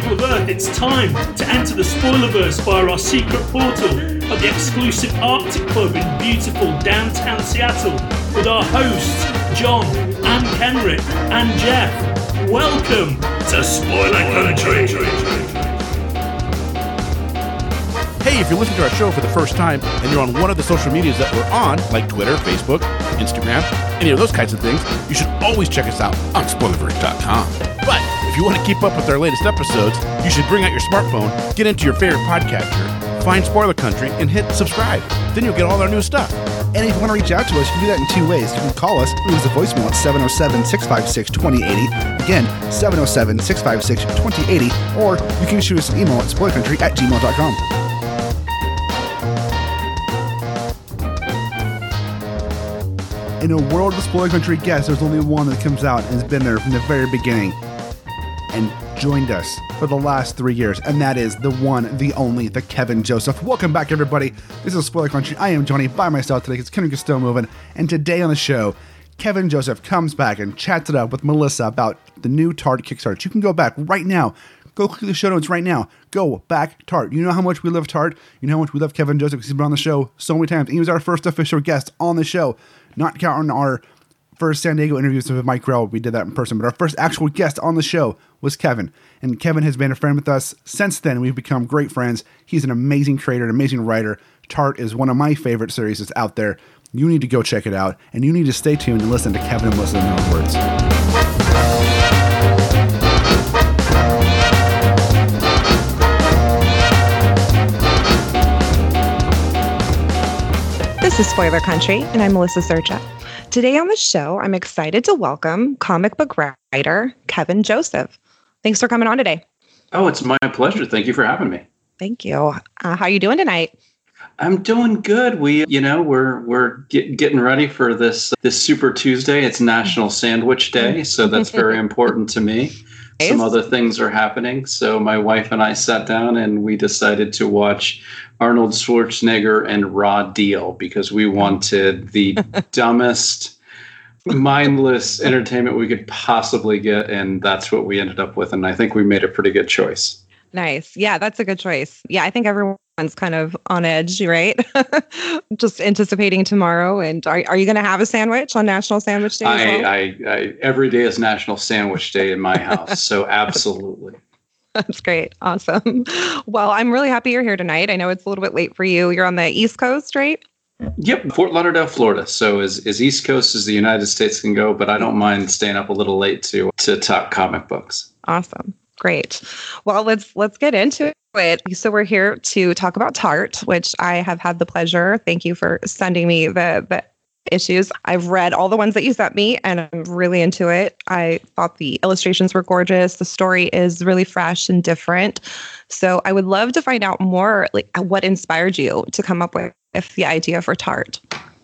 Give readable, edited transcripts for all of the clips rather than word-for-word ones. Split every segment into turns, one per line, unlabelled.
people of Earth, it's time to enter the Spoilerverse via our secret portal at the exclusive Arctic Club in beautiful downtown Seattle with our hosts, John and Kenrick and Jeff. Welcome to Spoiler Country.
Hey, if you're listening to our show for the first time and you're on one of the social medias that we're on, like Twitter, Facebook, Instagram, any of those kinds of things, you should always check us out on Spoilerverse.com. But if you want to keep up with our latest episodes, you should bring out your smartphone, get into your favorite podcatcher, find Spoiler Country, and hit subscribe. Then you'll get all our new stuff.
And if you want to reach out to us, you can do that in two ways. You can call us, leave us a voicemail at 707-656-2080. Again, 707-656-2080. Or you can shoot us an email at spoilercountry@gmail.com. In a world of Spoiler Country guests, there's only one that comes out and has been there from the very beginning and joined us for the last 3 years, and that is the one, the only, the Kevin Joseph. Welcome back, everybody. This is Spoiler Country. I am Johnny by myself today because Kenrick is still moving, and today on the show, Kevin Joseph comes back and chats it up with Melissa about the new Tart Kickstarter. You can go back right now. Go click the show notes right now. Go back, Tart. You know how much we love Tart. You know how much we love Kevin Joseph because he's been on the show so many times. He was our first official guest on the show. Not counting our first San Diego interviews with Mike Grell. We did that in person. But our first actual guest on the show was Kevin. And Kevin has been a friend with us since then. We've become great friends. He's an amazing creator, an amazing writer. Tart is one of my favorite series that's out there. You need to go check it out. And you need to stay tuned and listen to Kevin and Melissa's own words.
This is Spoiler Country, and I'm Melissa Sercha. Today on the show, I'm excited to welcome comic book writer Kevin Joseph. Thanks for coming on today.
Oh, it's my pleasure. Thank you for having me.
Thank you. How are you doing tonight?
I'm doing good. We're getting ready for this Super Tuesday. It's National Sandwich Day, so that's very important to me. Some other things are happening. So my wife and I sat down and we decided to watch Arnold Schwarzenegger and Raw Deal because we wanted the dumbest, mindless entertainment we could possibly get. And that's what we ended up with. And I think we made a pretty good choice.
Nice. Yeah, that's a good choice. Yeah, I think everyone's kind of on edge, right? Just anticipating tomorrow. And are you going to have a sandwich on National Sandwich Day as well?
I every day is National Sandwich Day in my house. So absolutely.
That's great. Awesome. Well, I'm really happy you're here tonight. I know it's a little bit late for you. You're on the East Coast, right?
Yep. Fort Lauderdale, Florida. So as East Coast as the United States can go, but I don't mind staying up a little late to talk comic books.
Awesome. Great. Well, let's get into it. So we're here to talk about Tart, which I have had the pleasure. Thank you for sending me the issues. I've read all the ones that you sent me and I'm really into it. I thought the illustrations were gorgeous. The story is really fresh and different. So I would love to find out more, like what inspired you to come up with the idea for Tart.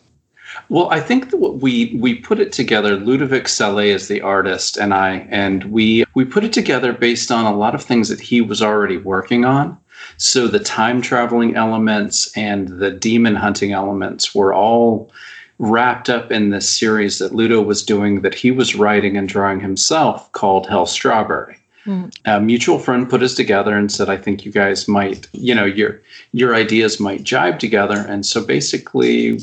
Well, I think that we put it together. Ludovic Salé is the artist, and we put it together based on a lot of things that he was already working on. So the time traveling elements and the demon hunting elements were all wrapped up in this series that Ludo was doing that he was writing and drawing himself called Hell Strawberry. A mutual friend put us together and said, I think you guys might, your ideas might jibe together. And so basically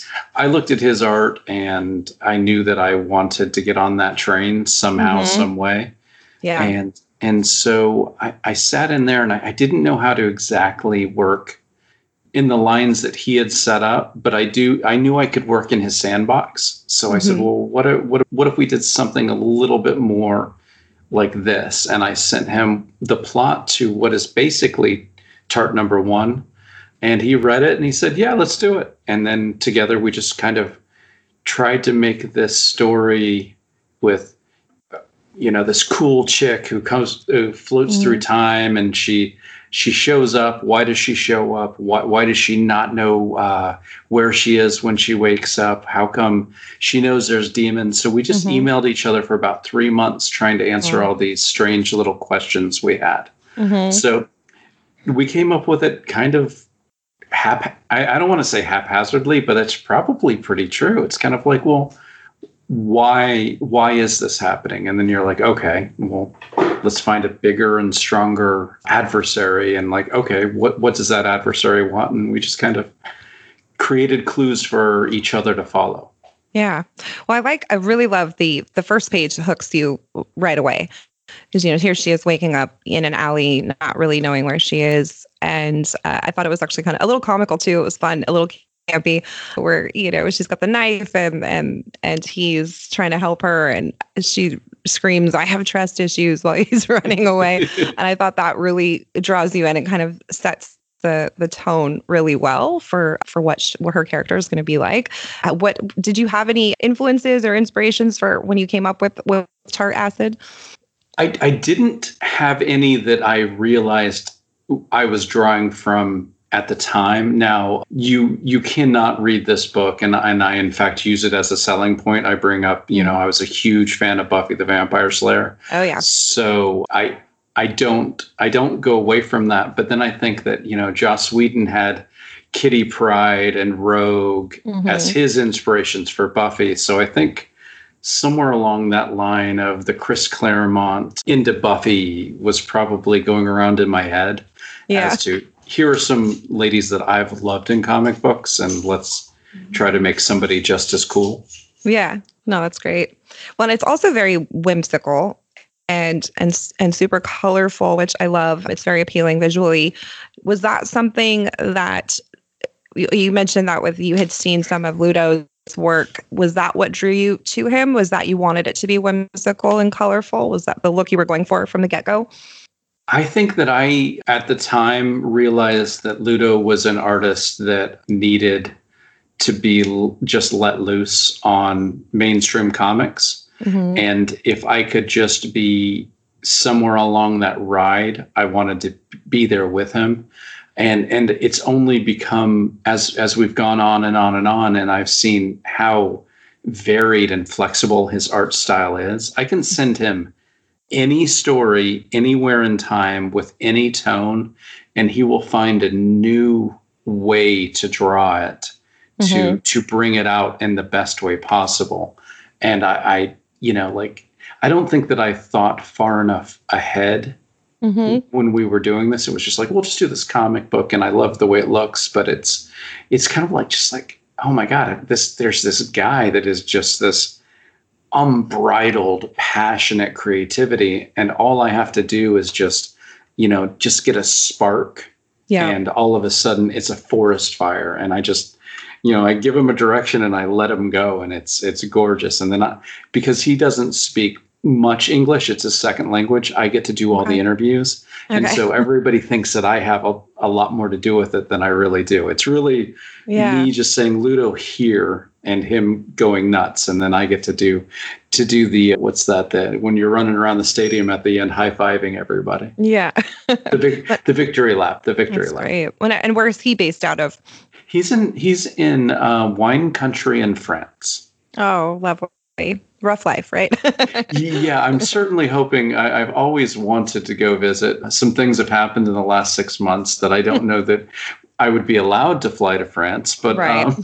I looked at his art and I knew that I wanted to get on that train somehow, some way.
Yeah.
And so I sat in there and I didn't know how to exactly work in the lines that he had set up, but I knew I could work in his sandbox. So I said, well, what if we did something a little bit more like this? And I sent him the plot to what is basically Tart number 1. And he read it and he said, yeah, let's do it. And then together we just kind of tried to make this story with, this cool chick who floats through time, and she shows up. Why does she show up? Why does she not know where she is when she wakes up? How come she knows there's demons? So we just emailed each other for about 3 months trying to answer all these strange little questions we had. So we came up with it kind of I don't want to say haphazardly, but it's probably pretty true. It's kind of like, well, why is this happening? And then you're like, okay, well, let's find a bigger and stronger adversary. And like, okay, what does that adversary want? And we just kind of created clues for each other to follow.
Yeah. Well, I really love the first page hooks you right away. Because, here she is waking up in an alley, not really knowing where she is. And I thought it was actually kind of a little comical too. It was fun, a little campy, where, she's got the knife and he's trying to help her. And she screams, "I have trust issues," while he's running away. And I thought that really draws you in and kind of sets the tone really well for what her character is going to be like. What did you have any influences or inspirations for when you came up with Tart Acid?
I didn't have any that I realized I was drawing from at the time. Now, you cannot read this book, and I in fact use it as a selling point. I bring up, I was a huge fan of Buffy the Vampire Slayer.
Oh yeah.
So I don't go away from that. But then I think that, Joss Whedon had Kitty Pryde and Rogue as his inspirations for Buffy. So I think somewhere along that line of the Chris Claremont into Buffy was probably going around in my head as to, here are some ladies that I've loved in comic books, and let's try to make somebody just as cool.
Yeah, no, that's great. Well, and it's also very whimsical and super colorful, which I love. It's very appealing visually. Was that something that you mentioned that you had seen some of Ludo's work? Was that what drew you to him? Was that you wanted it to be whimsical and colorful? Was that the look you were going for from the get-go?
I think that I, at the time, realized that Ludo was an artist that needed to be just let loose on mainstream comics. And if I could just be somewhere along that ride, I wanted to be there with him. And it's only become, as we've gone on and on and on, and I've seen how varied and flexible his art style is. I can send him any story anywhere in time with any tone, and he will find a new way to draw it, to bring it out in the best way possible. And I don't think that I thought far enough ahead when we were doing this. It was just like, we'll just do this comic book, and I love the way it looks, but it's kind of like, oh my God, there's this guy that is just this unbridled, passionate creativity, and all I have to do is just get a spark, and all of a sudden it's a forest fire, and I just, I give him a direction and I let him go, and it's gorgeous. And then because he doesn't speak much English, it's his second language, I get to do all the interviews. And so everybody thinks that I have a lot more to do with it than I really do. It's really me just saying Ludo here and him going nuts. And then I get to do the, what's that, when you're running around the stadium at the end, high-fiving everybody.
Yeah.
the victory lap. That's lap.
Great. And where is he based out of?
He's in wine country in France.
Oh, lovely. Rough life, right?
Yeah, I'm certainly hoping. I've always wanted to go visit. Some things have happened in the last 6 months that I don't know that I would be allowed to fly to France. But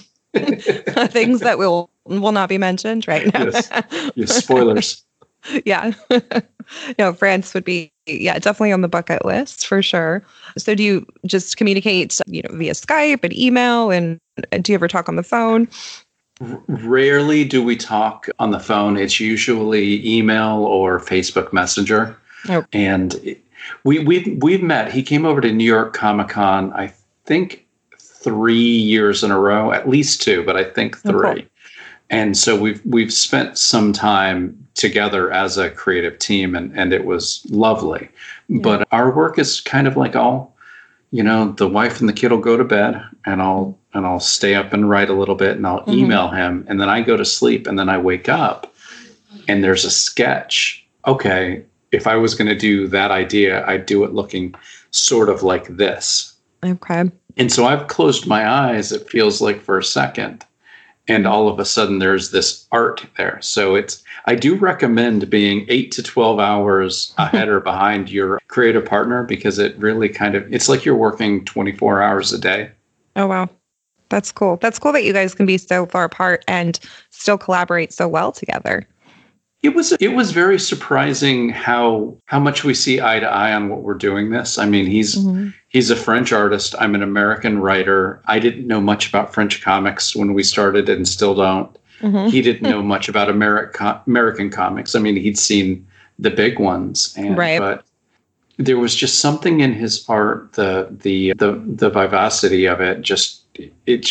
things that will not be mentioned right now.
Yes, spoilers.
Yeah. No, France would be, definitely on the bucket list for sure. So do you just communicate, via Skype and email, and do you ever talk on the phone?
Rarely do we talk on the phone. It's usually email or Facebook Messenger. Oh. And we've met. He came over to New York Comic Con, I think 3 years in a row, at least 2, but I think 3. Oh, cool. And so we've spent some time together as a creative team, and it was lovely. Yeah. But our work is kind of like all, the wife and the kid will go to bed, and I'll stay up and write a little bit, and I'll email him, and then I go to sleep, and then I wake up and there's a sketch. Okay, if I was going to do that idea, I'd do it looking sort of like this.
Okay. And
so I've closed my eyes, it feels like, for a second, and all of a sudden there's this art there. So I do recommend being 8 to 12 hours ahead or behind your creative partner, because it really it's like you're working 24 hours a day.
Oh, wow. That's cool. That's cool that you guys can be so far apart and still collaborate so well together.
It was very surprising how much we see eye to eye on what we're doing this. I mean, he's a French artist. I'm an American writer. I didn't know much about French comics when we started and still don't. Mm-hmm. He didn't know much about American comics. I mean, he'd seen the big ones, but there was just something in his art, the vivacity of it, it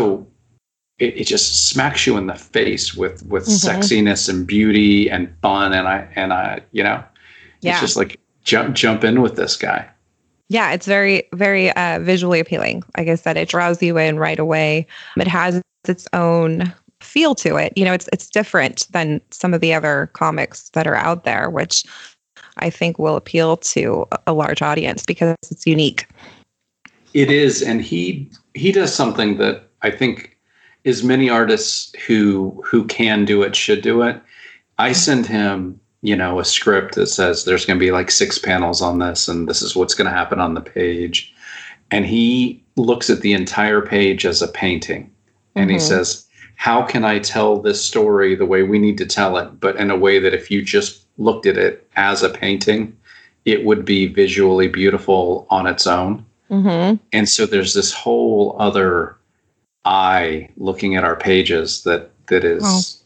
just smacks you in the face with sexiness and beauty and fun, and I it's just like jump in with this guy.
Yeah, it's very, very visually appealing. Like I said, it draws you in right away. It has its own feel to it. It's different than some of the other comics that are out there, which I think will appeal to a large audience because it's unique.
It is, and he does something that I think as many artists who can do it should do it. I send him, a script that says there's going to be like 6 panels on this, and this is what's going to happen on the page. And he looks at the entire page as a painting, and he says, how can I tell this story the way we need to tell it, but in a way that if you just looked at it as a painting, it would be visually beautiful on its own. Mm-hmm. And so there's this whole other eye looking at our pages that is,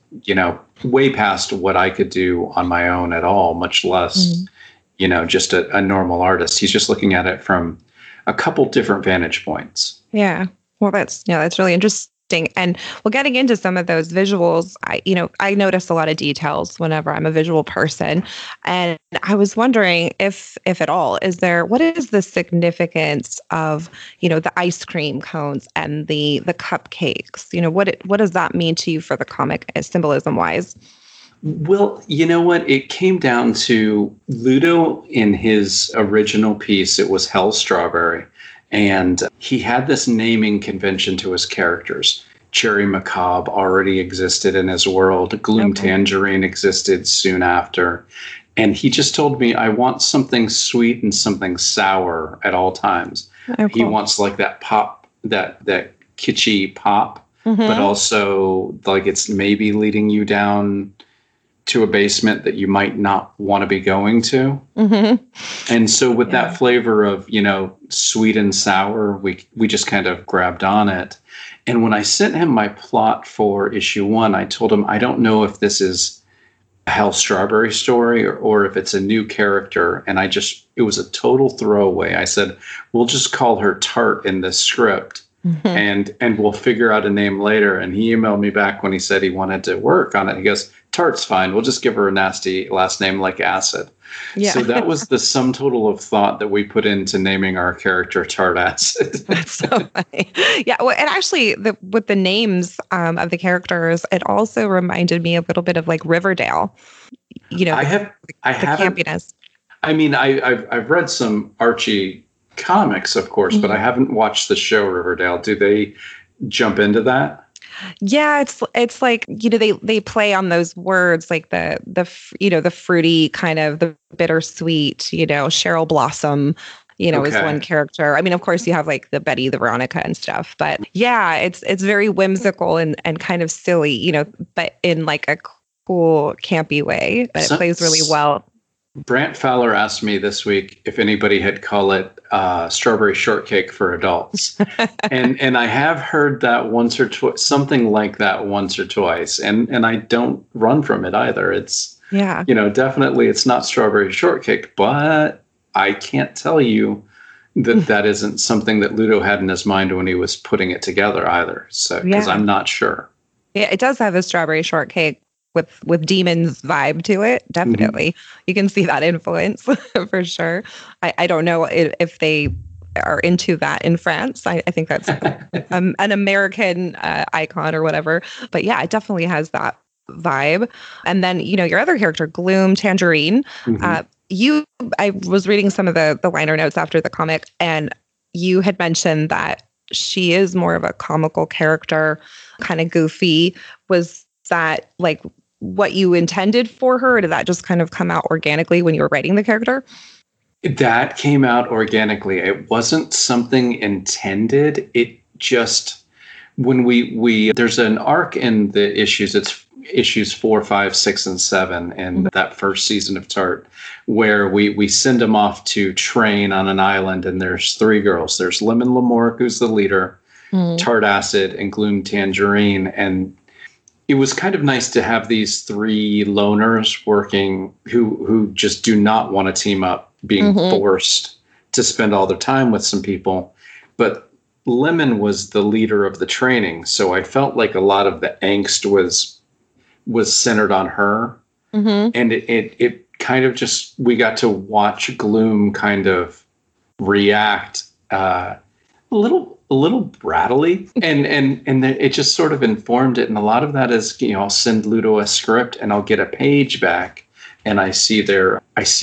way past what I could do on my own at all, much less, just a normal artist. He's just looking at it from a couple different vantage points.
Yeah. Well, that's really interesting. And getting into some of those visuals, I notice a lot of details whenever I'm a visual person. And I was wondering if at all, what is the significance of, the ice cream cones and the cupcakes? What does that mean to you for the comic symbolism wise?
Well, you know what? It came down to Ludo in his original piece. It was Hell Strawberry. And he had this naming convention to his characters. Cherry Macabre already existed in his world. Gloom Tangerine existed soon after. And he just told me, I want something sweet and something sour at all times. Oh, cool. He wants like that pop, that kitschy pop, but also like it's maybe leading you down to a basement that you might not want to be going to. Mm-hmm. And so with that flavor of, sweet and sour, we just kind of grabbed on it. And when I sent him my plot for issue 1, I told him, I don't know if this is a Hell Strawberry story or if it's a new character. And it was a total throwaway. I said, we'll just call her Tart in this script. Mm-hmm. And we'll figure out a name later. And he emailed me back when he said he wanted to work on it. He goes, Tart's fine. We'll just give her a nasty last name like Acid. Yeah. So that was the sum total of thought that we put into naming our character Tart Acid.
That's so funny. Yeah. Well, and actually with the names of the characters, it also reminded me a little bit of like Riverdale. I haven't. Campiness.
I mean, I've read some Archie comics, of course, but I haven't watched the show Riverdale. Do they jump into that?
Yeah, it's like, they play on those words like the fruity kind of the bittersweet, Cheryl Blossom, is one character. I mean, of course you have like the Betty, the Veronica and stuff, but yeah, it's very whimsical and kind of silly, but in like a cool campy way, but it plays really well.
Brant Fowler asked me this week if anybody had called it strawberry shortcake for adults. and I have heard that once or twice, something like that once or twice. And I don't run from it either. It's, definitely it's not strawberry shortcake, but I can't tell you that isn't something that Ludo had in his mind when he was putting it together either. So, because I'm not sure.
Yeah, it does have a strawberry shortcake with Demon's vibe to it. Definitely. You can see that influence for sure. I don't know if they are into that in France. I think that's an American icon or whatever. But yeah, it definitely has that vibe. And then, your other character, Gloom Tangerine, I was reading some of the liner notes after the comic, and you had mentioned that she is more of a comical character, kind of goofy. Was that like what you intended for her, or did that just kind of come out organically when you were writing the character?
That came out organically. It wasn't something intended. It just, when we there's an arc in the issues. It's issues 4, 5, 6, and 7 in that first season of Tart, where we send them off to train on an island, and there's 3 girls. There's Lemon Lamorque, who's the leader, Tart Acid, and Gloom Tangerine. And it was kind of nice to have these 3 loners working who just do not want to team up, being forced to spend all their time with some people. But Lemon was the leader of the training, so I felt like a lot of the angst was centered on her. And it kind of just, we got to watch Gloom kind of react a little brattily, and it just sort of informed it. And a lot of that is, I'll send Ludo a script and I'll get a page back, and I see the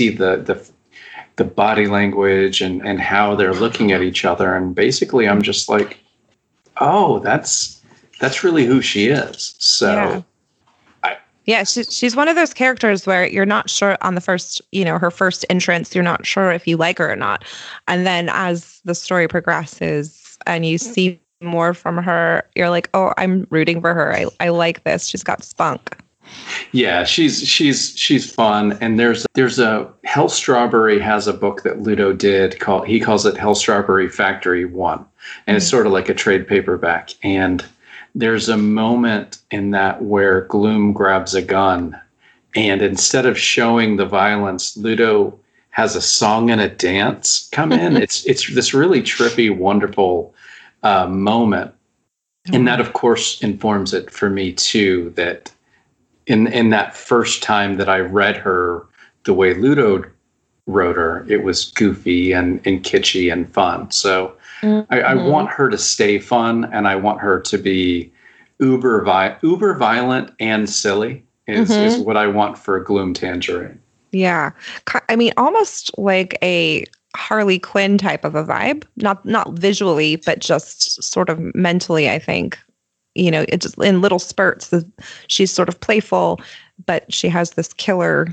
body language and how they're looking at each other, and basically I'm just like, oh, that's really who she is. So
yeah, she's one of those characters where you're not sure on the first, her first entrance, you're not sure if you like her or not. And then as the story progresses and you see more from her, you're like, oh, I'm rooting for her. I like this. She's got spunk.
Yeah, she's fun. And there's a Hell Strawberry has a book that Ludo did he calls it Hell Strawberry Factory 1. And it's sort of like a trade paperback. And there's a moment in that where Gloom grabs a gun, and instead of showing the violence, Ludo has a song and a dance come in. It's this really trippy, wonderful moment. And that, of course, informs it for me, too, that in that first time that I read her the way Ludo wrote her, it was goofy and kitschy and fun. So I want her to stay fun, and I want her to be uber violent and silly is what I want for Gloom Tangerine.
Yeah. I mean, almost like a Harley Quinn type of a vibe, not visually, but just sort of mentally, I think. It's just in little spurts. She's sort of playful, but she has this killer,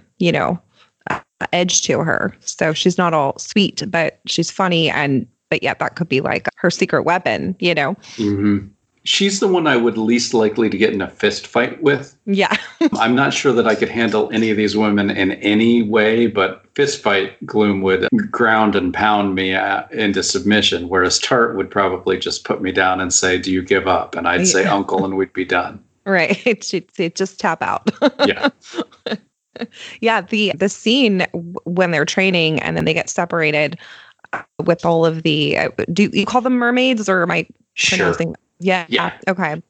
edge to her. So she's not all sweet, but she's funny, but yet that could be like her secret weapon,
She's the one I would least likely to get in a fist fight with.
Yeah.
I'm not sure that I could handle any of these women in any way, but fist fight, Gloom would ground and pound me into submission, whereas Tart would probably just put me down and say, do you give up? And I'd say, uncle, and we'd be done.
Right. She'd just tap out.
Yeah.
Yeah. The scene when they're training and then they get separated with all of the, do you call them mermaids, or am I pronouncing? Yeah. Okay.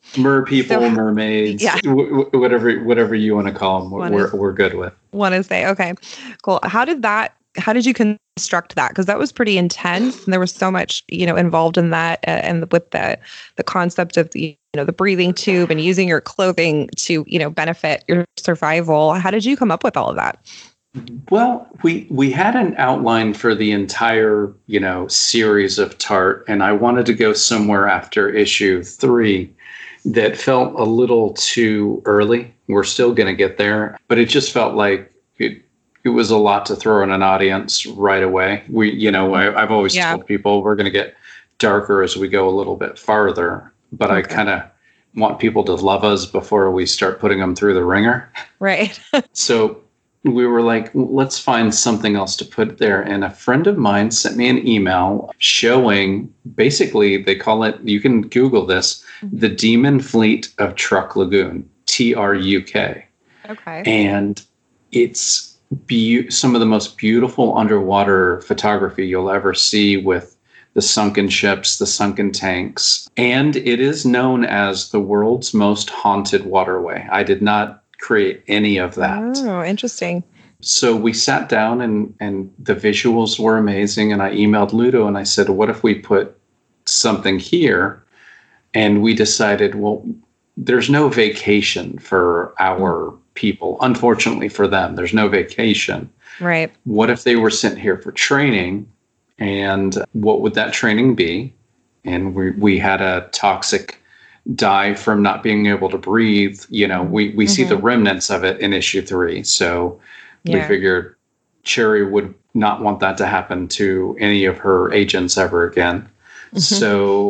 Mermaids. Yeah. Whatever you want to call them, we're good with.
Want to say, okay, cool. How did you construct that? Because that was pretty intense, and there was so much, involved in that, and with the concept of the breathing tube and using your clothing to, benefit your survival. How did you come up with all of that?
Well, we had an outline for the entire, series of Tart, and I wanted to go somewhere after issue 3 that felt a little too early. We're still going to get there, but it just felt like it was a lot to throw in an audience right away. I've always told people we're going to get darker as we go a little bit farther, but I kind of want people to love us before we start putting them through the ringer.
Right.
So we were like, let's find something else to put there. And a friend of mine sent me an email showing, basically, they call it, you can Google this, the Demon Fleet of Truk Lagoon, TRUK.
Okay.
And it's some of the most beautiful underwater photography you'll ever see, with the sunken ships, the sunken tanks. And it is known as the world's most haunted waterway. I did not create any of that.
Oh, interesting.
So we sat down and the visuals were amazing. And I emailed Ludo and I said, what if we put something here? And we decided, well, there's no vacation for our people. Unfortunately for them, there's no vacation.
Right.
What if they were sent here for training? And what would that training be? And we had a toxic die from not being able to breathe. We see the remnants of it in issue 3. So we figured Cherry would not want that to happen to any of her agents ever again. So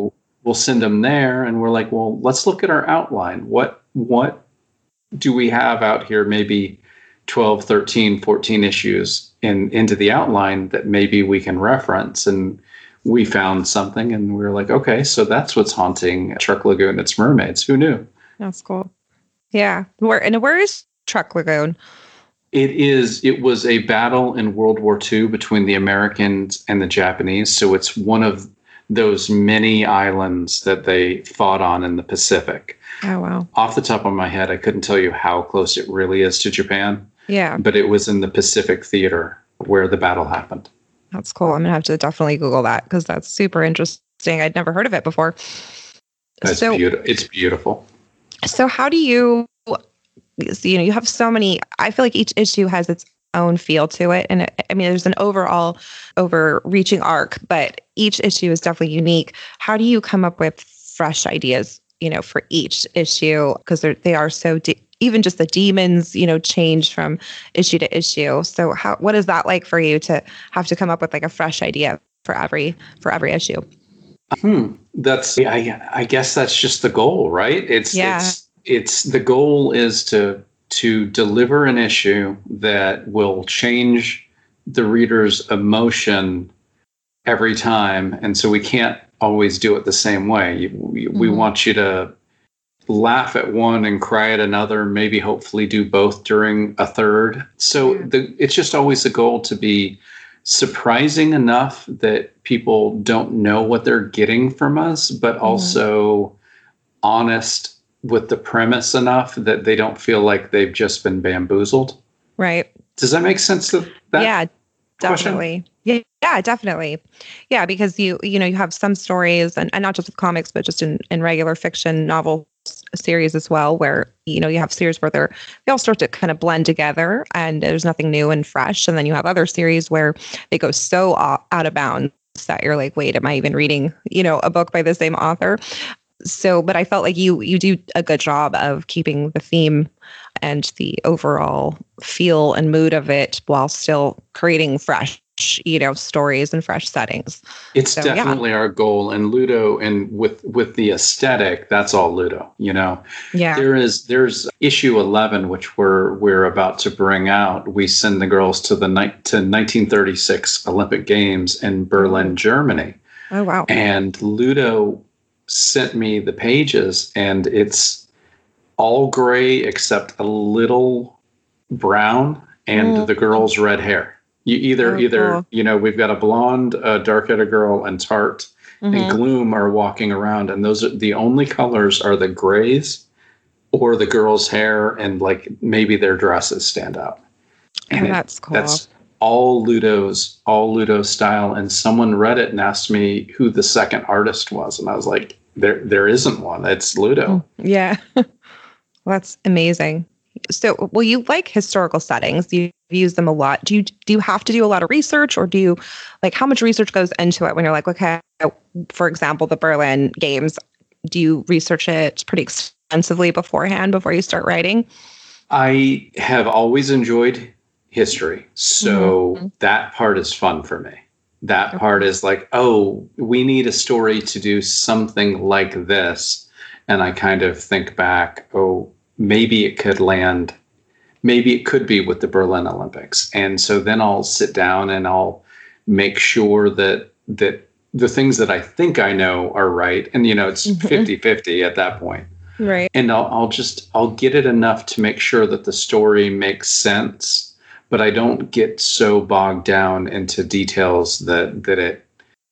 we'll send them there, and we're like, well, let's look at our outline. What do we have out here? Maybe 12, 13, 14 issues into the outline that maybe we can reference. And we found something, and we were like, okay, so that's what's haunting Truck Lagoon. It's mermaids. Who knew?
That's cool. Yeah. Where is Truck Lagoon?
It was a battle in World War II between the Americans and the Japanese. So it's one of those many islands that they fought on in the Pacific.
Oh, wow.
Off the top of my head, I couldn't tell you how close it really is to Japan.
Yeah.
But it was in the Pacific Theater where the battle happened.
That's cool. I'm going to have to definitely Google that because that's super interesting. I'd never heard of it before.
It's beautiful.
So how do you you have so many, I feel like each issue has its own feel to it. And there's an overall overreaching arc, but each issue is definitely unique. How do you come up with fresh ideas, for each issue? Because they are so even just the demons, change from issue to issue. So what is that like for you to have to come up with like a fresh idea for every issue?
I guess that's just the goal, right? It's the goal is to deliver an issue that will change the reader's emotion every time. And so we can't always do it the same way. We want you to laugh at one and cry at another, maybe hopefully do both during a third. So it's just always the goal to be surprising enough that people don't know what they're getting from us, but also honest with the premise enough that they don't feel like they've just been bamboozled.
Right.
Does that make sense to that?
Yeah, definitely. Question? Yeah, definitely. Yeah, because you have some stories and not just with comics, but just in regular fiction novel series as well, where you have series where they all start to kind of blend together and there's nothing new and fresh. And then you have other series where they go so out of bounds that you're like, wait, am I even reading, a book by the same author? So, but I felt like you do a good job of keeping the theme and the overall feel and mood of it while still creating fresh, stories and fresh settings.
It's definitely our goal. And Ludo, and with the aesthetic, that's all Ludo, Yeah. There's issue 11, which we're about to bring out. We send the girls to 1936 Olympic Games in Berlin, Germany.
Oh, wow.
And Ludo sent me the pages, and it's all gray except a little brown and the girl's red hair. You either cool. We've got a blonde, dark-haired girl, and Tart and Gloom are walking around, and those are the only colors are the grays or the girl's hair, and like maybe their dresses stand out. And
that's cool.
That's all Ludo style. And someone read it and asked me who the second artist was, and I was like, there isn't one. It's Ludo.
Yeah. Well, that's amazing. So, well, you like historical settings. You've used them a lot. Do you have to do a lot of research, or do you how much research goes into it when you're like, okay, for example, the Berlin Games, do you research it pretty extensively beforehand before you start writing?
I have always enjoyed history. So that part is fun for me. That part is like, oh, we need a story to do something like this. And I kind of think back, oh, maybe it could land, maybe it could be with the Berlin Olympics. And so then I'll sit down and I'll make sure that the things that I think I know are right. And, it's 50-50 at that point.
Right.
And I'll get it enough to make sure that the story makes sense, but I don't get so bogged down into details that it,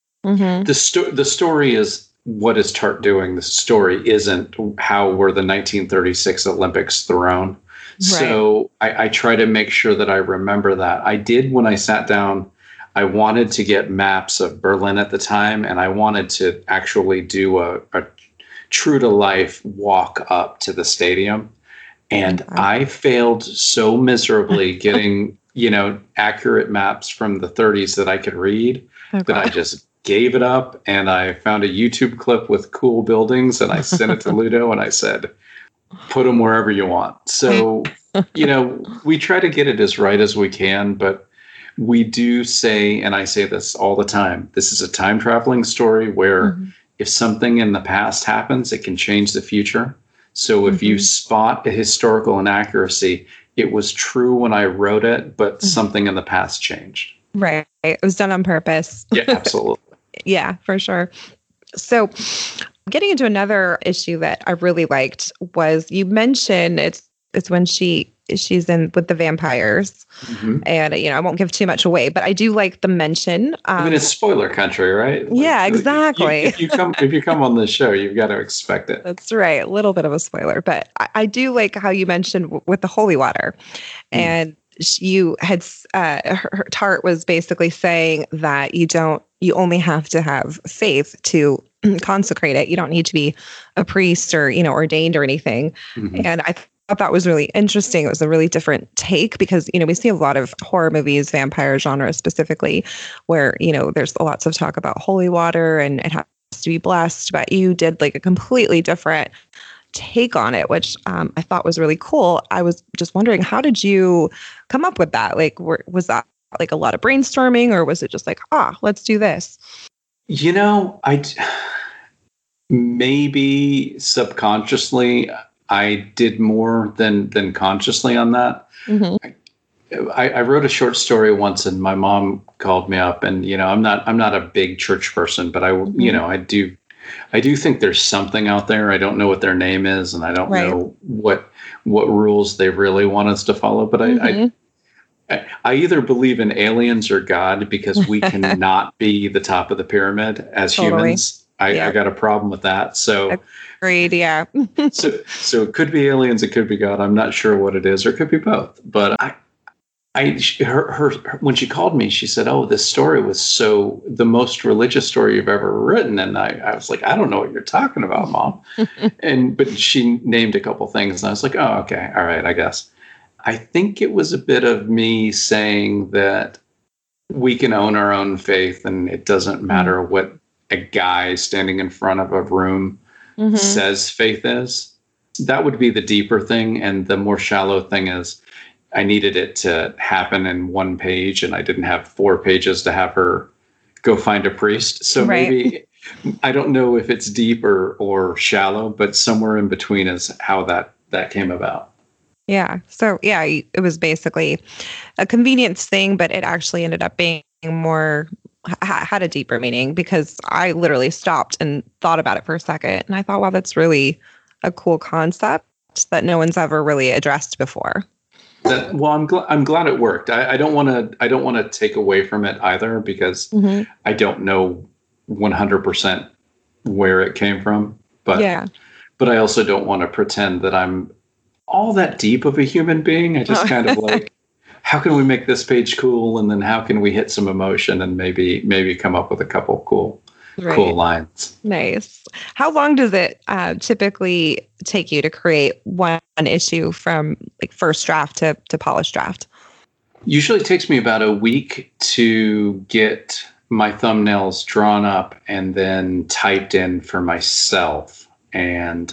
the story is, what is Tart doing? The story isn't how were the 1936 Olympics thrown. Right. So I try to make sure that I remember that. I did when I sat down, I wanted to get maps of Berlin at the time, and I wanted to actually do a true to life walk up to the stadium. And I failed so miserably getting, accurate maps from the 30s that I could read that I just gave it up, and I found a YouTube clip with cool buildings, and I sent it to Ludo, and I said, put them wherever you want. So, we try to get it as right as we can, but we do say, and I say this all the time, this is a time traveling story where if something in the past happens, it can change the future. So if you spot a historical inaccuracy, it was true when I wrote it, but something in the past changed.
Right. It was done on purpose.
Yeah, absolutely.
Yeah, for sure. So getting into another issue that I really liked was you mentioned it's when she's in with the vampires. And, I won't give too much away, but I do like the mention.
I mean, it's spoiler country, right?
Yeah, exactly.
If you come on the show, you've got to expect it.
That's right. A little bit of a spoiler, but I do like how you mentioned with the holy water. And you had, her Tart was basically saying that you only have to have faith to consecrate it. You don't need to be a priest or, ordained or anything. And I thought that was really interesting. It was a really different take because, we see a lot of horror movies, vampire genre specifically, where, there's lots of talk about holy water and it has to be blessed, but you did like a completely different take on it, which I thought was really cool. I was just wondering, how did you come up with that? Like, was that like a lot of brainstorming or was it just like, let's do this?
Maybe subconsciously, I did more than consciously on that. I wrote a short story once, and my mom called me up, and I'm not a big church person, but I do think there's something out there. I don't know what their name is, and I don't know what rules they really want us to follow. But I either believe in aliens or God because we cannot be the top of the pyramid as humans. I got a problem with that. So
agreed. Yeah.
so it could be aliens. It could be God. I'm not sure what it is, or it could be both. But her when she called me, she said, "Oh, this story was the most religious story you've ever written." And I was like, "I don't know what you're talking about, Mom." But she named a couple things, and I was like, "Oh, okay, all right, I guess." I think it was a bit of me saying that we can own our own faith, and it doesn't matter what a guy standing in front of a room says faith is. That would be the deeper thing. And the more shallow thing is I needed it to happen in one page, and I didn't have 4 pages to have her go find a priest. So maybe, I don't know if it's deep or shallow, but somewhere in between is how that came about.
Yeah. So yeah, it was basically a convenience thing, but it actually ended up being more, had a deeper meaning because I literally stopped and thought about it for a second. And I thought, wow, that's really a cool concept that no one's ever really addressed before.
I'm glad it worked. I don't want to take away from it either because I don't know 100% where it came from. But I also don't want to pretend that I'm all that deep of a human being. I just kind of like, how can we make this page cool? And then how can we hit some emotion and maybe come up with a couple cool lines.
Nice. How long does it typically take you to create one issue from like first draft to polished draft?
Usually it takes me about a week to get my thumbnails drawn up and then typed in for myself. And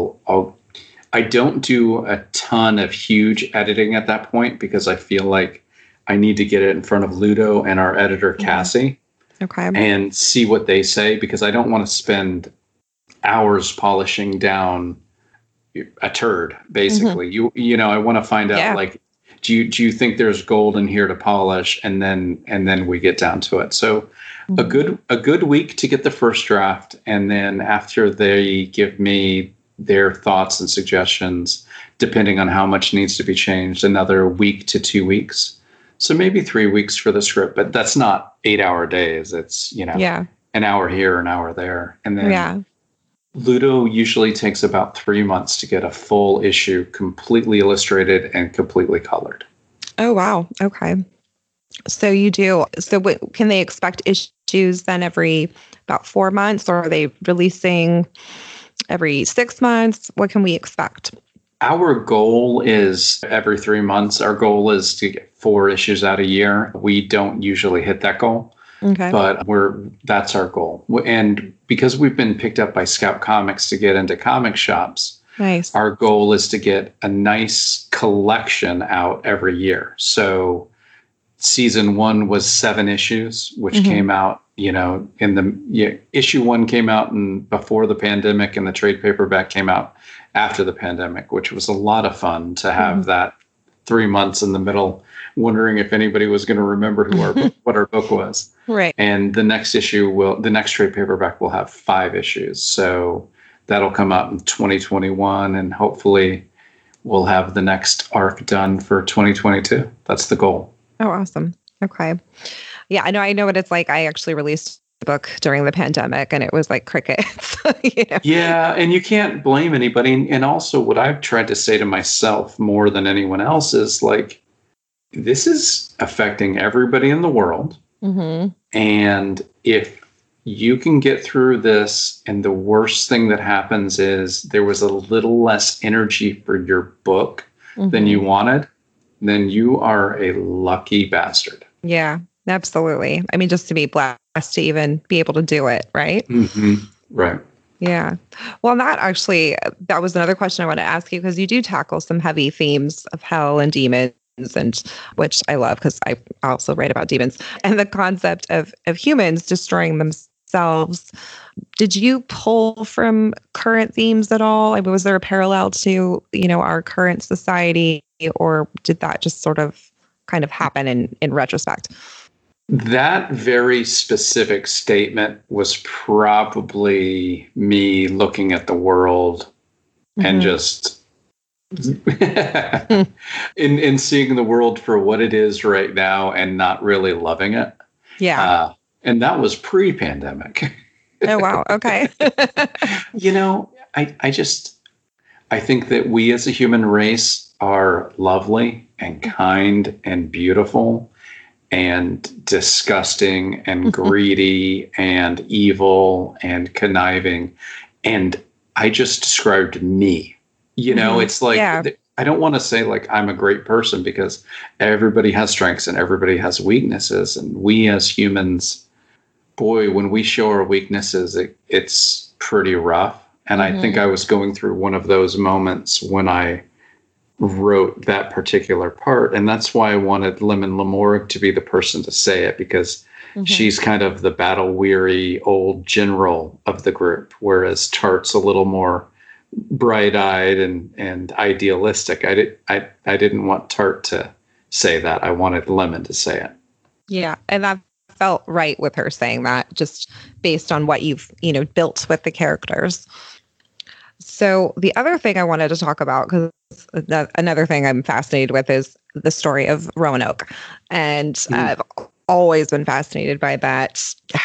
I don't do a ton of huge editing at that point because I feel like I need to get it in front of Ludo and our editor, Cassie, and see what they say because I don't want to spend hours polishing down a turd, basically. I want to find out, like, do you think there's gold in here to polish? And then we get down to it. So a good week to get the first draft. And then after they give me their thoughts and suggestions, depending on how much needs to be changed, another week to 2 weeks. So maybe 3 weeks for the script, but that's not 8-hour days. It's, an hour here, an hour there. And then Ludo usually takes about 3 months to get a full issue completely illustrated and completely colored.
Oh, wow. Okay. So you do. So can they expect issues then every about 4 months, or are they releasing every 6 months? What can we expect?
Our goal is every 3 months. Our goal is to get 4 issues out a year. We don't usually hit that goal, but that's our goal. And because we've been picked up by Scout Comics to get into comic shops, our goal is to get a nice collection out every year. So season 1 was 7 issues, which came out, issue 1 came out before the pandemic, and the trade paperback came out after the pandemic, which was a lot of fun to have that 3 months in the middle, wondering if anybody was going to remember what our book was.
Right.
And the next trade paperback will have 5 issues. So that'll come out in 2021, and hopefully we'll have the next arc done for 2022. That's the goal.
Oh, awesome. Okay. Yeah, I know what it's like. I actually released the book during the pandemic, and it was like crickets.
Yeah, and you can't blame anybody. And also what I've tried to say to myself more than anyone else is like, this is affecting everybody in the world. And if you can get through this, and the worst thing that happens is there was a little less energy for your book than you wanted, then you are a lucky bastard.
Yeah, absolutely. I mean, just to be blessed to even be able to do it, right?
Right.
Yeah. Well, that was another question I want to ask you, because you do tackle some heavy themes of hell and demons, and which I love, because I also write about demons, and the concept of humans destroying themselves. Did you pull from current themes at all? I mean, was there a parallel to, our current society, or did that just sort of kind of happen in retrospect?
That very specific statement was probably me looking at the world and just in seeing the world for what it is right now and not really loving it.
Yeah.
And that was pre-pandemic.
Oh, wow. Okay.
I think that we as a human race are lovely and kind and beautiful and disgusting and greedy and evil and conniving. And I just described me. It's like, I don't want to say like I'm a great person, because everybody has strengths and everybody has weaknesses. And we as humans, boy, when we show our weaknesses, it's pretty rough. And I think I was going through one of those moments when I wrote that particular part. And that's why I wanted Lemon Lamorgue to be the person to say it, because she's kind of the battle-weary old general of the group, whereas Tart's a little more bright-eyed and idealistic. I didn't want Tart to say that. I wanted Lemon to say it.
Yeah, and that felt right with her saying that, just based on what you've built with the characters. So the other thing I wanted to talk about, because another thing I'm fascinated with, is the story of Roanoke, and I've always been fascinated by that.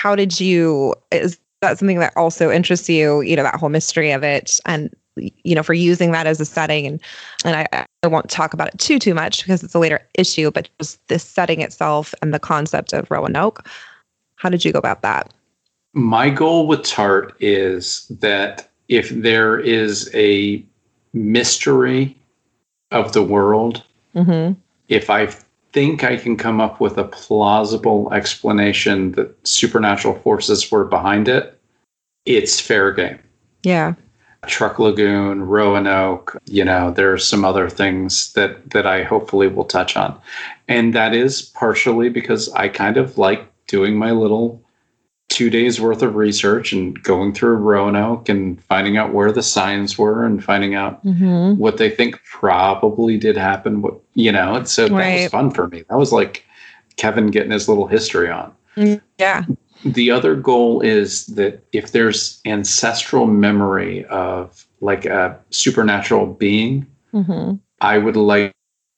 Is that something that also interests you? That whole mystery of it, and for using that as a setting, and I won't talk about it too much because it's a later issue, but just this setting itself and the concept of Roanoke. How did you go about that?
My goal with Tart is that if there is a mystery of the world, if I think I can come up with a plausible explanation that supernatural forces were behind it, it's fair game.
Yeah.
Truck Lagoon, Roanoke, there are some other things that I hopefully will touch on. And that is partially because I kind of like doing my little 2 days worth of research and going through Roanoke and finding out where the signs were and finding out what they think probably did happen. So that was fun for me. That was like Kevin getting his little history on.
Yeah.
The other goal is that if there's ancestral memory of like a supernatural being, I would like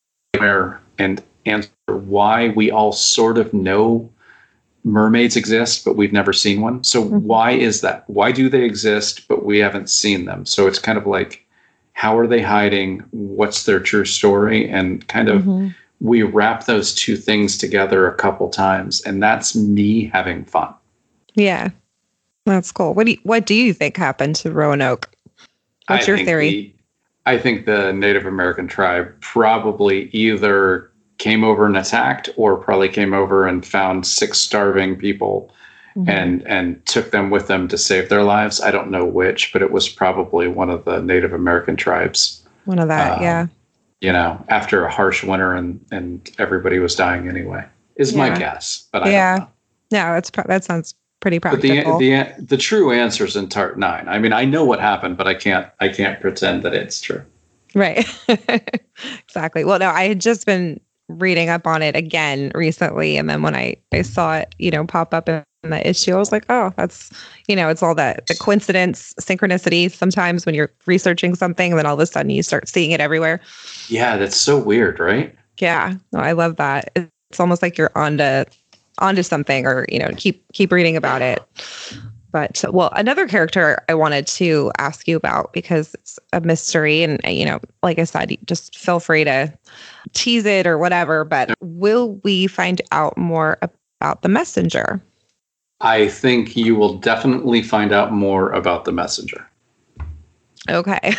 and answer why we all sort of know mermaids exist, but we've never seen one. So why is that? Why do they exist, but we haven't seen them? So it's kind of like, how are they hiding? What's their true story? And kind of we wrap those two things together a couple times, and that's me having fun. Yeah,
that's cool. What do you think happened to Roanoke? What's your theory?
I think the Native American tribe probably either came over and attacked, or probably came over and found 6 starving people and took them with them to save their lives. I don't know which, but it was probably one of the Native American tribes.
One of that, yeah.
After a harsh winter and everybody was dying anyway. is my guess, but I
yeah.
don't know.
Yeah, that sounds pretty
But
practical.
the true answer is in Tart 9. I mean, I know what happened, but I can't pretend that it's true.
Right. Exactly. Well, no, I had just been reading up on it again recently. And then when I saw it, pop up in the issue, I was like, oh, that's, it's all that the coincidence, synchronicity. Sometimes when you're researching something, and then all of a sudden you start seeing it everywhere.
Yeah, that's so weird, right?
Yeah. No, I love that. It's almost like you're onto something, or, keep reading about it. But, well, another character I wanted to ask you about, because it's a mystery, and, like I said, just feel free to tease it or whatever, but will we find out more about the messenger?
I think you will definitely find out more about the messenger.
Okay.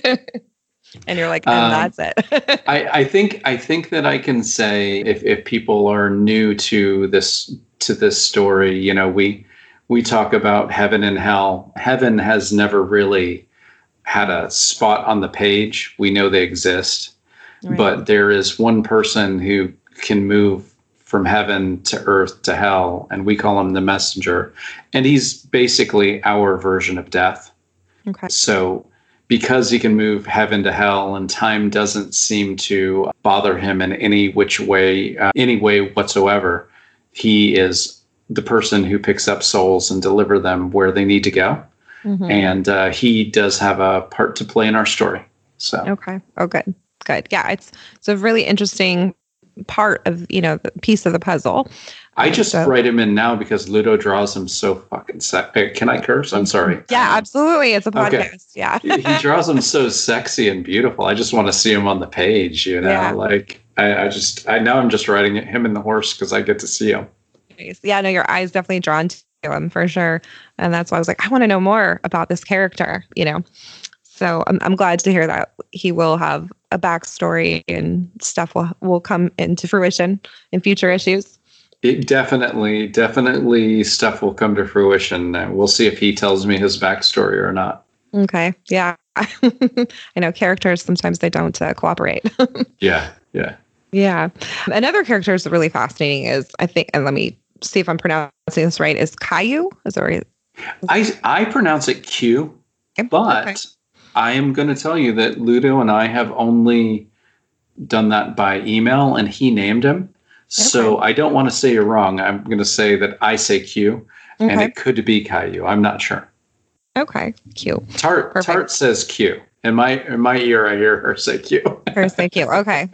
And you're like, and that's it.
I think that I can say, if people are new to this story, we talk about heaven and hell. Heaven has never really had a spot on the page. We know they exist, right. But there is one person who can move from heaven to earth to hell, and we call him the messenger. And he's basically our version of death.
Okay.
So because he can move heaven to hell, and time doesn't seem to bother him in any way whatsoever, he is the person who picks up souls and deliver them where they need to go. Mm-hmm. And he does have a part to play in our story. So
okay. Oh, good. Yeah, it's a really interesting part of the piece of the puzzle.
I just write him in now because Ludo draws him so fucking sexy. Can I curse? I'm sorry.
Yeah, absolutely. It's a podcast. Okay. Yeah.
He draws him so sexy and beautiful. I just want to see him on the page.
Yeah.
Like I'm just writing him in the horse because I get to see him.
Yeah, no, your eye's definitely drawn to him for sure. And that's why I was like, I want to know more about this character, So I'm glad to hear that he will have a backstory and stuff will come into fruition in future issues.
It definitely stuff will come to fruition. We'll see if he tells me his backstory or not.
Okay. Yeah. I know characters, sometimes they don't cooperate.
Yeah.
Yeah. Another character is really fascinating is, I think, and let me see if I'm pronouncing this right, is Caillou? Is that right?
I pronounce it Q,
okay.
But
okay.
I am going to tell you that Ludo and I have only done that by email, and he named him. Okay. So I don't want to say you're wrong. I'm going to say that I say Q, okay. And it could be Caillou. I'm not sure.
Okay, Q.
Tart says Q. In my ear, I hear her say Q.
Her say Q. Okay.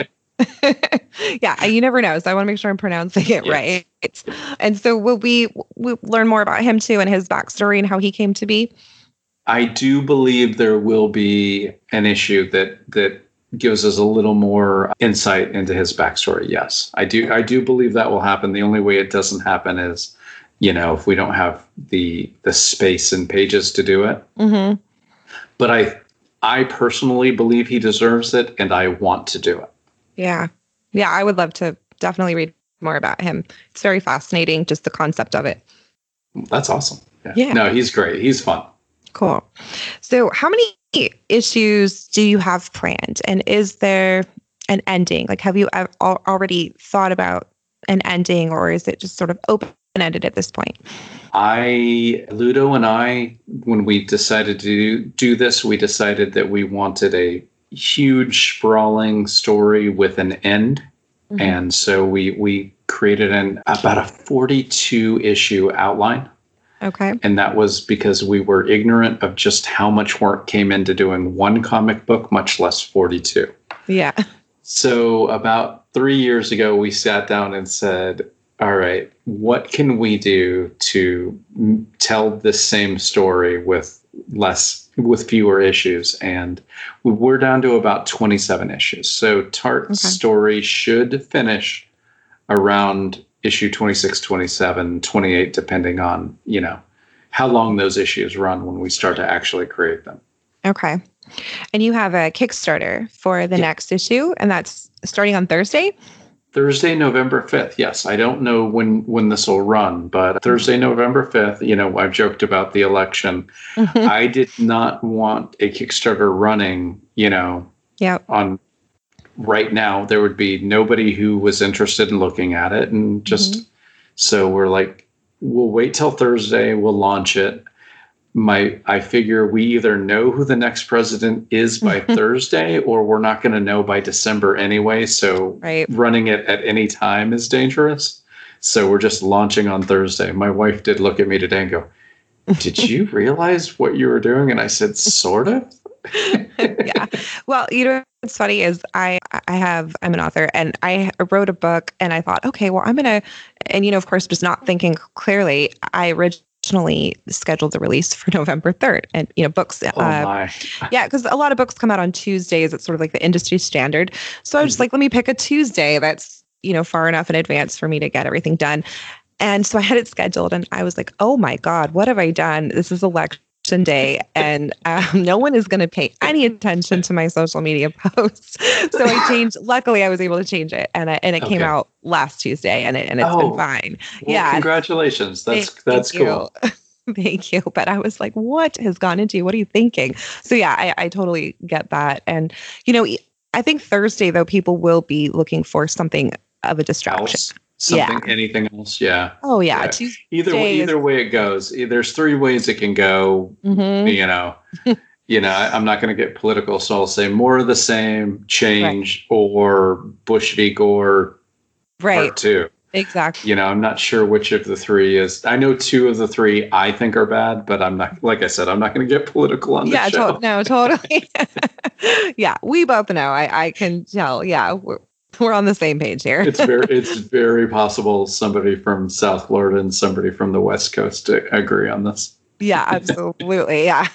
Yeah, you never know. So I want to make sure I'm pronouncing it right. And so will we learn more about him too, and his backstory and how he came to be?
I do believe there will be an issue that gives us a little more insight into his backstory. Yes, I do believe that will happen. The only way it doesn't happen is, if we don't have the space and pages to do it. Mm-hmm. But I personally believe he deserves it, and I want to do it.
Yeah. Yeah, I would love to definitely read more about him. It's very fascinating, just the concept of it.
That's awesome. Yeah. No, he's great. He's fun.
Cool. So how many issues do you have planned? And is there an ending? Like, have you already thought about an ending, or is it just sort of open-ended at this point?
Ludo and I, when we decided to do this, we decided that we wanted a huge sprawling story with an end. Mm-hmm. And so we created about a 42 issue outline.
Okay.
And that was because we were ignorant of just how much work came into doing one comic book, much less 42.
Yeah.
So about 3 years ago, we sat down and said, all right, what can we do to tell this same story with fewer issues? And we're down to about 27 issues. So Tart's story should finish around issue 26, 27, 28, depending on, how long those issues run when we start to actually create them.
Okay. And you have a Kickstarter for the next issue, and that's starting on Thursday?
Thursday, November 5th. Yes. I don't know when this will run, but Thursday, November 5th, I've joked about the election. Mm-hmm. I did not want a Kickstarter running, on right now there would be nobody who was interested in looking at it. And just so we're like, we'll wait till Thursday, we'll launch it. I figure we either know who the next president is by Thursday, or we're not going to know by December anyway. So running it at any time is dangerous. So we're just launching on Thursday. My wife did look at me today and go, "Did you realize what you were doing?" And I said, "Sort of."
Yeah. Well, what's funny is I'm an author, and I wrote a book, and I thought, okay, well, I'm going to, and, of course, just not thinking clearly, I originally scheduled the release for November 3rd. And, books, yeah, because a lot of books come out on Tuesdays. It's sort of like the industry standard. So I was just like, let me pick a Tuesday that's, far enough in advance for me to get everything done. And so I had it scheduled, and I was like, oh my God, what have I done? This is election day, and no one is going to pay any attention to my social media posts. So I changed. Luckily, I was able to change it, and it came out last Tuesday, and it's been fine.
Well, congratulations. That's cool.
Thank you. But I was like, what has gone into you? What are you thinking? So yeah, I totally get that. And I think Thursday though, people will be looking for something of a distraction.
Anything else? Yeah.
Oh yeah.
Either way it goes. There's 3 ways it can go. I'm not going to get political, so I'll say more of the same, change, or Bush v. Gore part 2.
Exactly.
I'm not sure which of the 3 is. I know 2 of the 3 I think are bad, but I'm not, like I said, I'm not going to get political on the show.
No, totally. Yeah, we both know. I can tell. Yeah, we're on the same page here.
It's very possible somebody from South Florida and somebody from the West Coast to agree on this.
Yeah, absolutely. Yeah.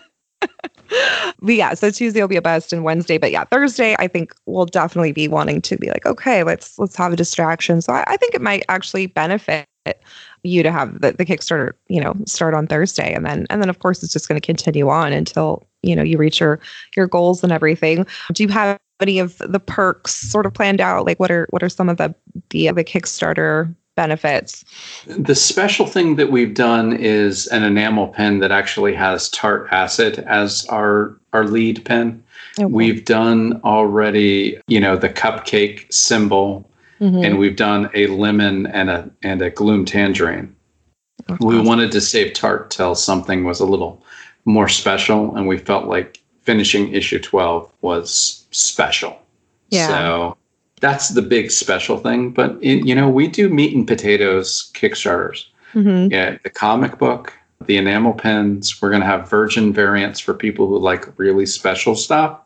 But yeah, so Tuesday will be a bust, and Wednesday. But yeah, Thursday, I think we'll definitely be wanting to be like, okay, let's have a distraction. So I think it might actually benefit you to have the Kickstarter, start on Thursday, and then of course it's just going to continue on until you reach your goals and everything. Do you have any of the perks sort of planned out? Like what are some of the Kickstarter benefits?
The special thing that we've done is an enamel pen that actually has Tarte Acid as our lead pen. Okay. We've done already, the cupcake symbol, and we've done a lemon and a gloom tangerine. That's we awesome. Wanted to save Tarte till something was a little more special, and we felt like finishing issue 12 was special. Yeah. So that's the big special thing. But, we do meat and potatoes Kickstarters. Yeah, the comic book, the enamel pens. We're going to have virgin variants for people who like really special stuff.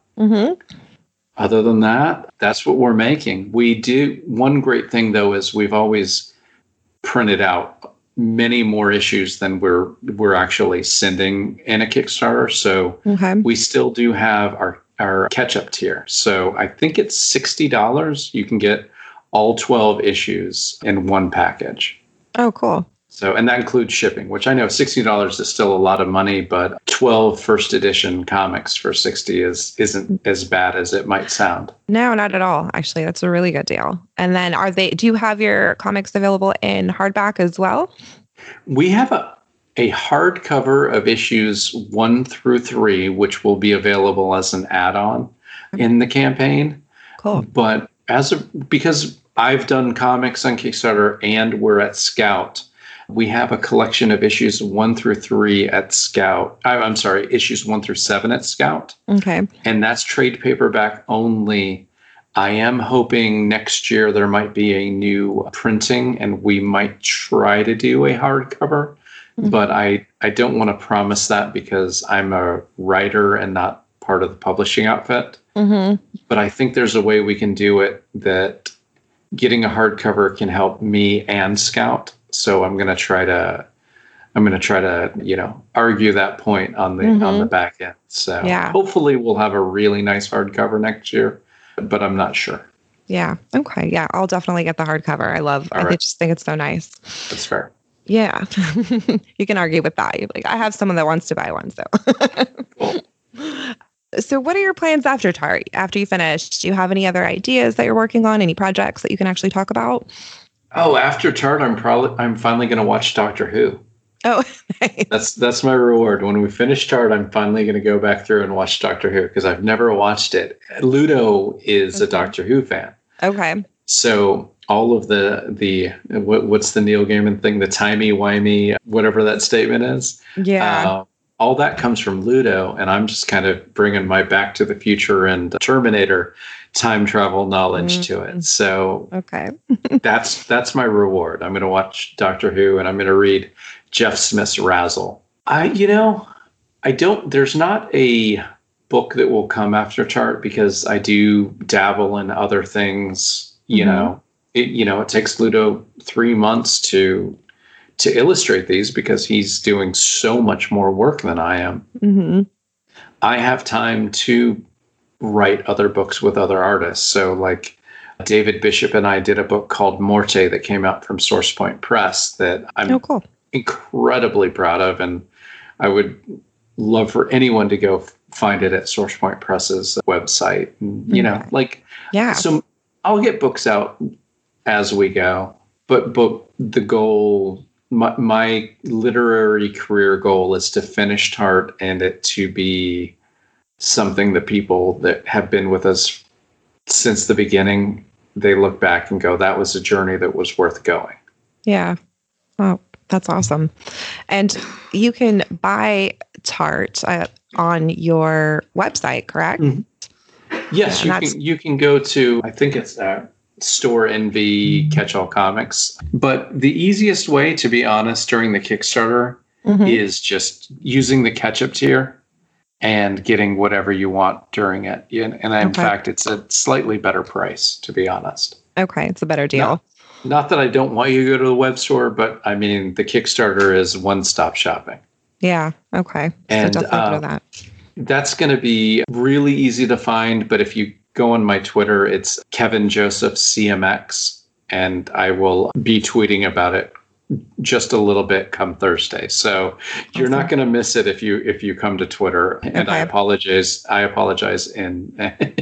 Other than that, that's what we're making. We do. One great thing, though, is we've always printed out many more issues than we're actually sending in a Kickstarter. So we still do have our catch-up tier. So I think it's $60. You can get all 12 issues in one package.
Oh, cool.
So, and that includes shipping, which I know $60 is still a lot of money, but 12 first edition comics for $60 isn't as bad as it might sound.
No, not at all. Actually, that's a really good deal. And then do you have your comics available in hardback as well?
We have a hardcover of issues 1 through 3, which will be available as an add-on in the campaign.
Cool.
But because I've done comics on Kickstarter and we're at Scout, we have a collection of issues 1 through 3 at Scout. I'm sorry, issues 1 through 7 at Scout.
Okay.
And that's trade paperback only. I am hoping next year there might be a new printing and we might try to do a hardcover. But I don't want to promise that because I'm a writer and not part of the publishing outfit. But I think there's a way we can do it that getting a hardcover can help me and Scout. So I'm going to try to, argue that point on the back end. So hopefully we'll have a really nice hardcover next year, but I'm not sure.
Yeah. Okay. Yeah. I'll definitely get the hardcover. I just think it's so nice.
That's fair.
Yeah. You can argue with that. You're like, I have someone that wants to buy one. So,
cool.
So what are your plans after Tarte? After you finish, do you have any other ideas that you're working on? Any projects that you can actually talk about?
Oh, after Tarte, I'm finally going to watch Doctor Who.
Oh, nice.
That's my reward. When we finish Tart, I'm finally going to go back through and watch Doctor Who because I've never watched it. Ludo is a Doctor Who fan.
Okay.
So all of the what's the Neil Gaiman thing? The timey-wimey, whatever that statement is.
Yeah.
All that comes from Ludo, and I'm just kind of bringing my Back to the Future and Terminator time travel knowledge to it. So
okay.
that's my reward. I'm going to watch Doctor Who, and I'm going to read Jeff Smith's Razzle. There's not a book that will come after Tart because I do dabble in other things. It takes Ludo 3 months to illustrate these because he's doing so much more work than I am.
Mm-hmm.
I have time to write other books with other artists. So like David Bishop and I did a book called Morte that came out from Source Point Press that I'm incredibly proud of. And I would love for anyone to go find it at Source Point Press's website. So I'll get books out as we go, but the goal, my literary career goal is to finish Tart and it to be something that people that have been with us since the beginning, they look back and go, that was a journey that was worth going.
Yeah. Oh, that's awesome. And you can buy Tart on your website, correct?
Mm-hmm. Yes, you can go to, I think it's Store Envy, Catch-All Comics. But the easiest way, to be honest, during the Kickstarter is just using the catch-up tier and getting whatever you want during it. And in fact, it's a slightly better price, to be honest.
Okay, it's a better deal.
Not that I don't want you to go to the web store, but I mean, the Kickstarter is one-stop shopping.
Yeah, okay.
And
so definitely go to that.
That's going to be really easy to find, but if you go on my Twitter, it's Kevin Joseph CMX, and I will be tweeting about it just a little bit come Thursday. So you're not going to miss it if you come to Twitter. And I apologize in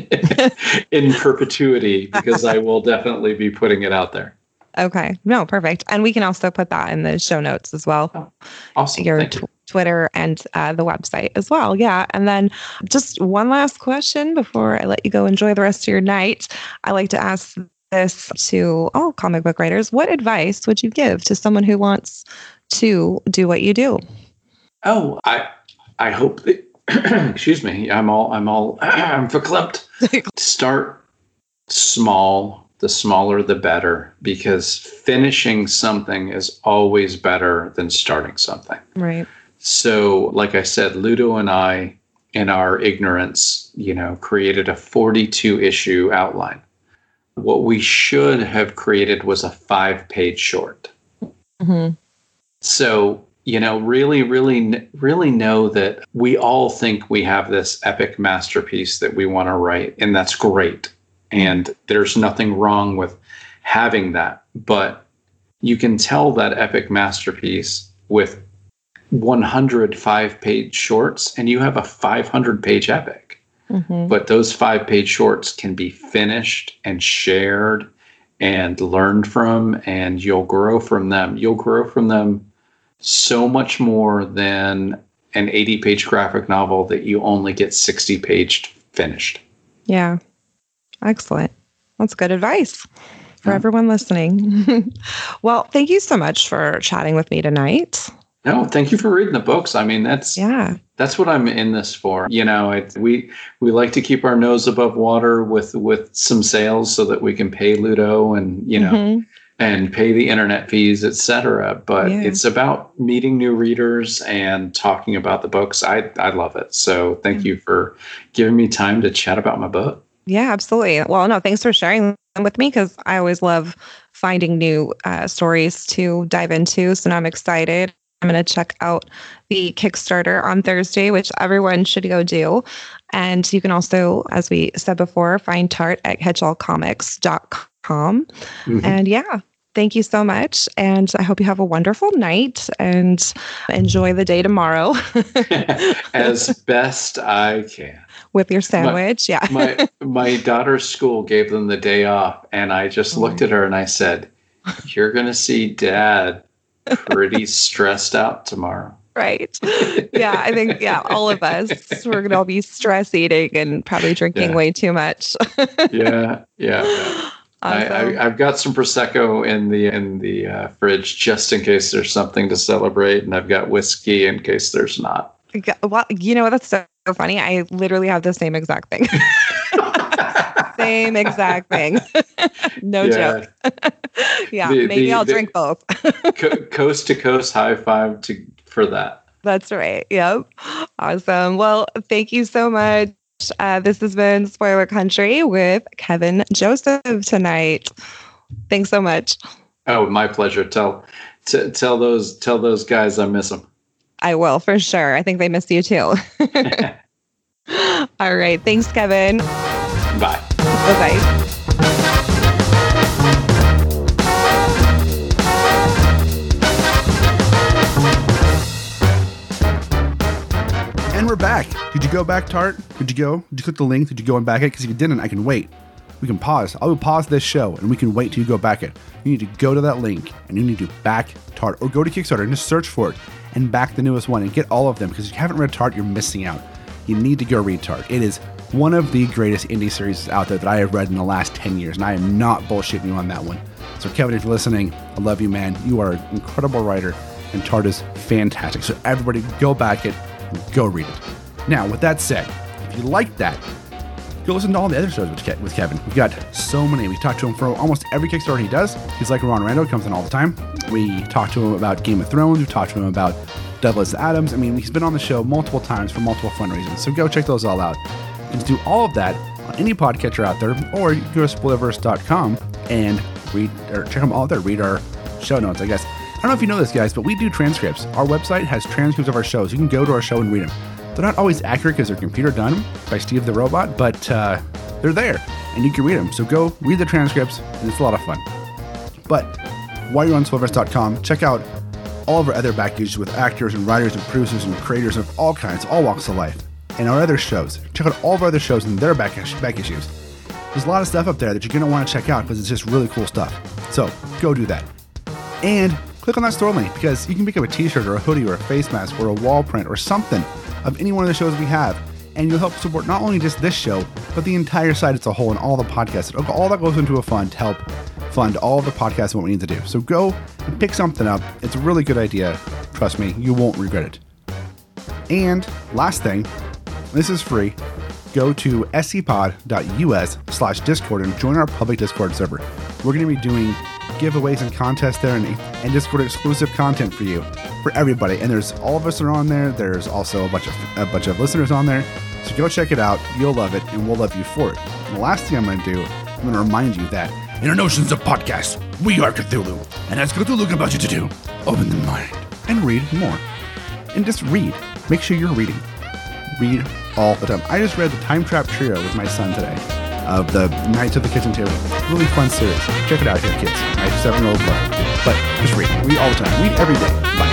in perpetuity because I will definitely be putting it out there.
Okay. No, perfect. And we can also put that in the show notes as well.
Oh, awesome.
Your Twitter and the website as well. Yeah. And then just one last question before I let you go enjoy the rest of your night. I like to ask this to all comic book writers. What advice would you give to someone who wants to do what you do?
Oh, I hope that excuse me, I'm verklempt. Start small. The smaller, the better, because finishing something is always better than starting something.
Right.
So, like I said, Ludo and I, in our ignorance, created a 42-issue outline. What we should have created was a 5-page short.
Mm-hmm.
So, really, really, really know that we all think we have this epic masterpiece that we want to write, and that's great. And there's nothing wrong with having that. But you can tell that epic masterpiece with 100 5-page shorts, and you have a 500-page epic. Mm-hmm. But those 5-page shorts can be finished and shared and learned from, and you'll grow from them. You'll grow from them so much more than an 80-page graphic novel that you only get 60-page finished.
Yeah. Excellent. That's good advice for everyone listening. Well, thank you so much for chatting with me tonight.
No, thank you for reading the books. I mean, that's what I'm in this for. We like to keep our nose above water with some sales so that we can pay Ludo and, and pay the internet fees, etc. But it's about meeting new readers and talking about the books. I love it. So thank you for giving me time to chat about my book.
Yeah, absolutely. Well, no, thanks for sharing them with me because I always love finding new stories to dive into. So now I'm excited. I'm going to check out the Kickstarter on Thursday, which everyone should go do. And you can also, as we said before, find Tart at catchallcomics.com. Mm-hmm. And thank you so much. And I hope you have a wonderful night and enjoy the day tomorrow.
As best I can.
With your sandwich,
my daughter's school gave them the day off, and I just looked at her and I said, "You're going to see Dad pretty stressed out tomorrow.
Right. Yeah, I think, all of us, we're going to all be stress eating and probably drinking way too much.
Yeah. Awesome. I've got some Prosecco in the fridge just in case there's something to celebrate, and I've got whiskey in case there's not.
Well, you know what? That's so funny. I literally have the same exact thing. Same exact thing. No joke. Maybe I'll drink both.
Coast to coast high five for that.
That's right. Yep. Awesome. Well, thank you so much. This has been Spoiler Country with Kevin Joseph tonight. Thanks so much.
Oh, my pleasure. Tell those guys I miss them.
I will, for sure. I think they miss you too. All right. Thanks, Kevin.
Bye.
Bye-bye.
And we're back. Did you go back, Tart? Did you click the link? Did you go and back it? Because if you didn't, I can wait. We can pause. I will pause this show and we can wait till you go back it. You need to go to that link and you need to back Tart, or go to Kickstarter and just search for it and back the newest one and get all of them, because if you haven't read Tart, you're missing out. You need to go read Tart. It is one of the greatest indie series out there that I have read in the last 10 years, and I am not bullshitting you on that one. So Kevin, if you're listening, I love you, man. You are an incredible writer, and Tart is fantastic. So everybody go back it and go read it. Now, with that said, if you like that, go listen to all the other shows with Kevin. We've got so many. We talked to him for almost every Kickstarter he does. He's like Ron Rando, comes in all the time. We talked to him about Game of Thrones. We talked to him about Douglas Adams. I mean, he's been on the show multiple times for multiple fun reasons. So go check those all out. You can do all of that on any podcatcher out there, or you can go to spoilerverse.com and check them all there. Read our show notes, I guess. I don't know if you know this, guys, but we do transcripts. Our website has transcripts of our shows. You can go to our show and read them. They're not always accurate because they're computer done by Steve the Robot, but they're there and you can read them. So go read the transcripts, and it's a lot of fun. But while you're on spoilerverse.com, check out all of our other back issues with actors and writers and producers and creators of all kinds, all walks of life, and our other shows. Check out all of our other shows and their back issues. There's a lot of stuff up there that you're going to want to check out because it's just really cool stuff. So go do that. And click on that store link, because you can pick up a t-shirt or a hoodie or a face mask or a wall print or something of any one of the shows we have, and you'll help support not only just this show, but the entire site as a whole and all the podcasts. All that goes into a fund to help fund all of the podcasts and what we need to do. So go and pick something up. It's a really good idea. Trust me, you won't regret it. And last thing, this is free. Go to scpod.us/Discord and join our public Discord server. We're going to be doing giveaways and contests there, and Discord exclusive content for you, for everybody. And there's all of us are on there. There's also a bunch of listeners on there. So go check it out. You'll love it, and we'll love you for it. And the last thing I'm going to do, I'm going to remind you that in our notions of podcasts, we are Cthulhu, and as Cthulhu can about you to do, open the mind and read more. And just read. Make sure you're reading. Read all the time. I just read the Time Trap Trio with my son today, of the Knights of the Kitchen Table. Really fun series. Check it out here, kids. My 7-year-old brother. But just read. Read all the time. Read every day. Bye.